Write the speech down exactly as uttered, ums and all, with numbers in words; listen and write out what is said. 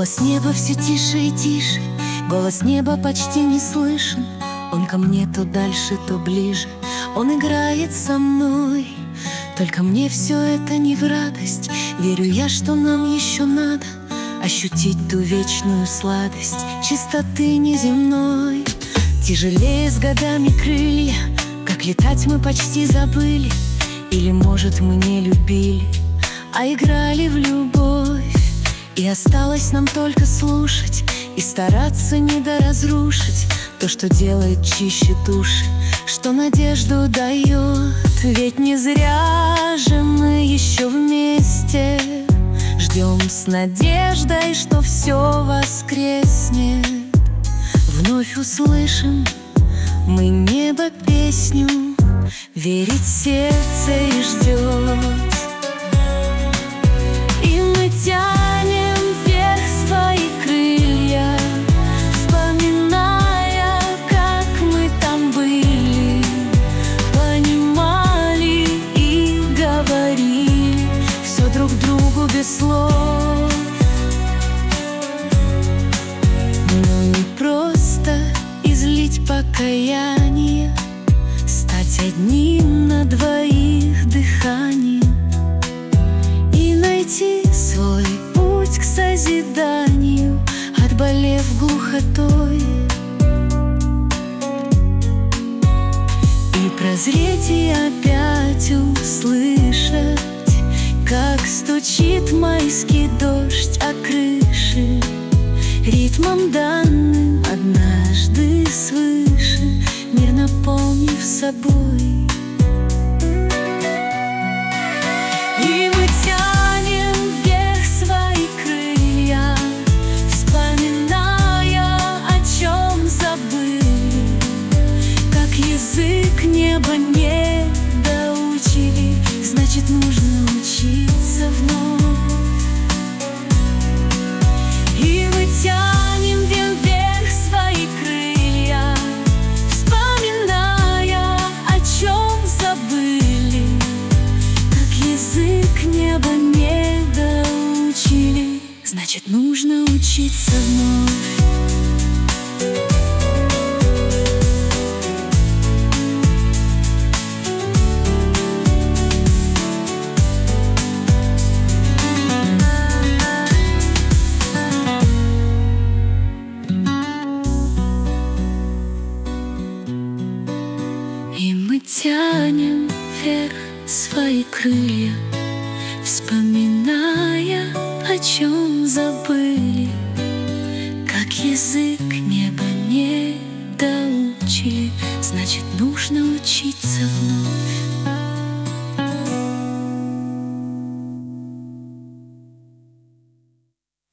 Голос неба все тише и тише, голос неба почти не слышен. Он ко мне то дальше, то ближе, он играет со мной. Только мне все это не в радость, верю я, что нам еще надо ощутить ту вечную сладость чистоты неземной. Тяжелее с годами крылья, как летать мы почти забыли. Или, может, мы не любили, а играли в любовь. И осталось нам только слушать и стараться не доразрушить то, что делает чище души, что надежду дает. Ведь не зря же мы еще вместе, ждем с надеждой, что все воскреснет. Вновь услышим мы небо песню, верит сердце и ждет. И мы тянем вверх свои крылья, вспоминая, как мы там были, понимали и говорили все друг другу без слов. Но не просто излить покаяние, стать одним на двоих дыханием и найти свой путь к созиданию, отболев глухотой. И прозреть и опять услышать, как стучит майский дождь о крыши, ритмом данным однажды свыше, мир наполнив собой. И мы тянем вверх свои крылья, вспоминая, о чем забыли, как язык неба не доучили, значит, нужно учиться вновь. И мы тянем вверх свои крылья, вспоминая, о чем забыли, как язык неба не доучили, значит, нужно учиться вновь. И мы тянем вверх свои крылья, вспоминая, о чем забыли, как язык неба не доучили, значит, нужно учиться вновь.